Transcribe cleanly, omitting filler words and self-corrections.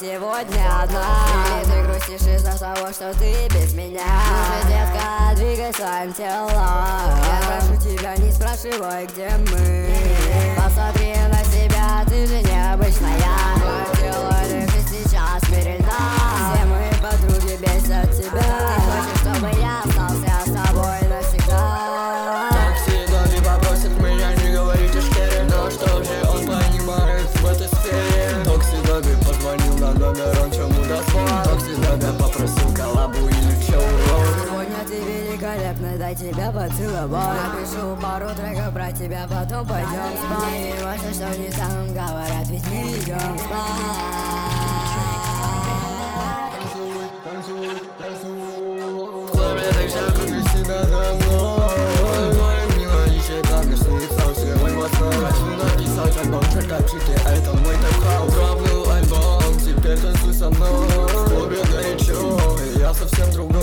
сегодня одна. Или ты грустишь из-за того, что ты без меня? Ну же, детка, двигай своим телом. Я прошу тебя, не спрашивай, где мы. Посмотри на себя, ты же необычная. Твое тело лишь и сейчас перед нами. Все мои подруги бесят тебя. Ты хочешь, чтобы я остался с тобой навсегда? Такси попросит меня не говорить о шкере, но что же он понимает в этой сфере? Такси позвонил на номер, он чему дозвон. Такси попросил коллабу или чё, урод. Сегодня ты великолепна, дай тебя поцеловать. Напишу пару треков про тебя, потом пойдем спать. Не важно, что не там говорят, ведь мы идем спать. В клубе ты вся круги себя давно. Твои мелодичи так и снится всем эмоционально. Хочу написать альбом, чертачики, это мой тэп-хаус. Уравнил альбом, теперь танцуй со мной. В клубе горячо, и я совсем другой.